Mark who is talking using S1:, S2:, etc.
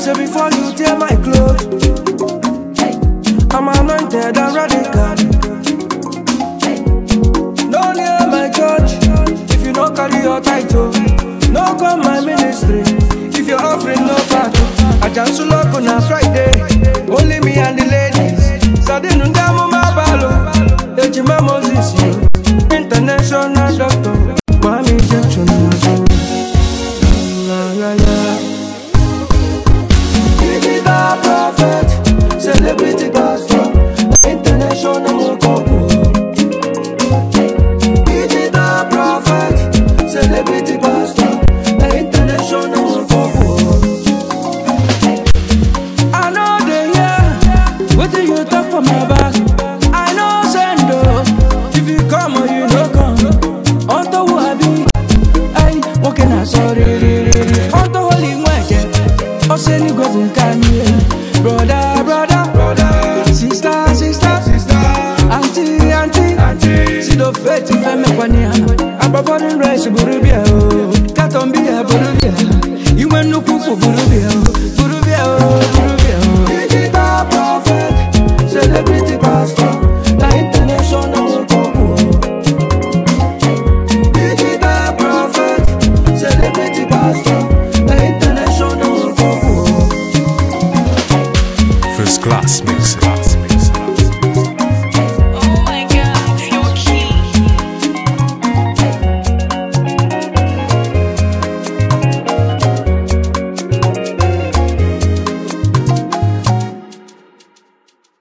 S1: say before you tear my clothes, I'm anointed and radical. No near my church if you don't carry your title. No come my ministry if you're offering no fat. I just look on a Friday, only me and the ladies. Sudden Ndamo Mabalo, Ejima Moses, international doctor, Mami Jackson. Digital prophet, celebrity pastor, international couple. Digital prophet, celebrity pastor, international couple. I know they hear what do you talk for my back. I know sendo, if you come or you no come. Onto wabi, ay, what can I sorry? Onto holy mweke, oseni gwazun kanye. Brother, sister, auntie. See the fate if I make one year. I'm a foreign race, Burubia, Katombia, Burubia. You want no cuckoo, Burubia. Digital prophet, celebrity pastor, the international couple. Digital prophet, celebrity pastor, the international couple.
S2: First class mixer.